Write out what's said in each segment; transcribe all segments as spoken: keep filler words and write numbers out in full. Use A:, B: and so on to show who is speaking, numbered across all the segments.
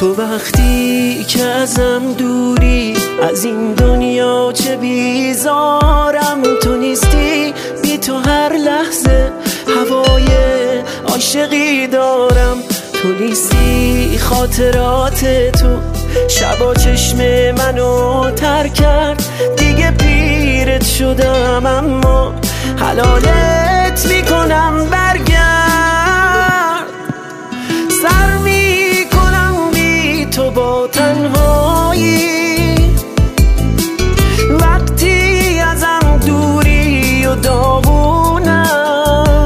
A: تو وقتی که ازم دوری، از این دنیا چه بیزارم. تو نیستی، بی تو هر لحظه هوای عاشقی دارم. تو نیستی، خاطرات تو شبا چشم منو تر کرد. دیگه پیرت شدم اما حلالت میکنم برگرد. سر میکنم بی تو با تنهایی، وقتی ازم دوری و داغونم.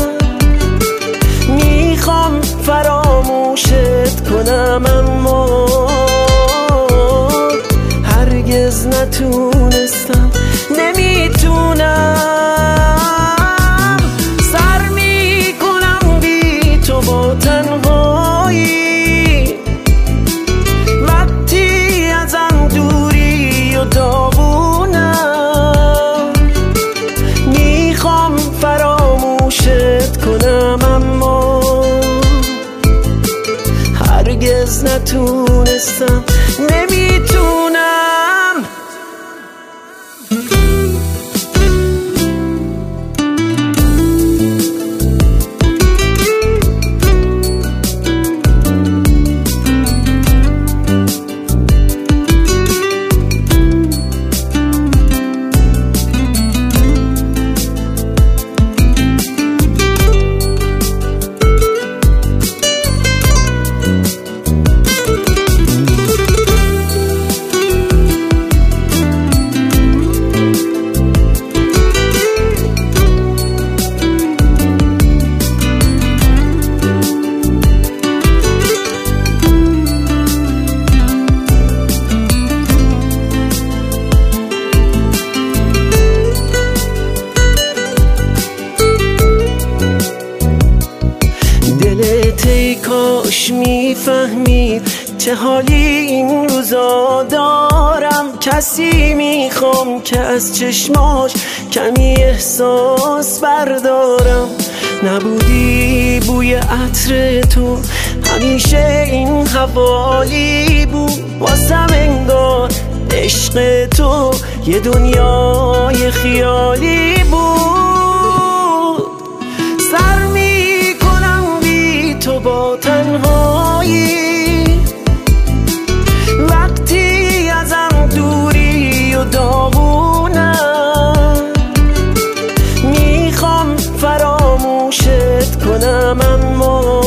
A: میخوام فراموشت کنم اما هرگز نتونستم، نمیتونم. سر میکنم بی تو با تنهایی، وقتی ازم دوری و داغونم. میخوام فراموشت کنم اما هرگز نتونستم، نمیتونم. ای کاش میفهمید چه حالی این روزا دارم. کسی میخوام که از چشماش کمی احساس بردارم. نبودی بوی عطر تو همیشه این حوالی بود. واسم انگار عشق تو یه دنیای خیالی بود. سر تو با تنهایی، وقتی ازم دوری و داغونم. میخوام فراموشت کنم اما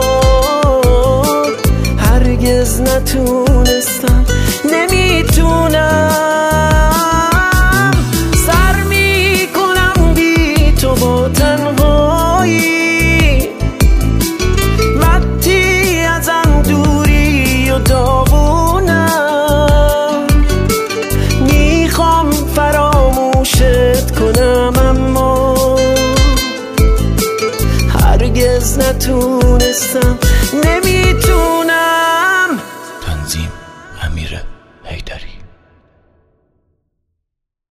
A: هرگز نتونستم، نمیتونم. سر میکنم بی تو با تنهایی، داغونم. میخوام فراموشت کنم اما هرگز نتونستم، نمیتونم.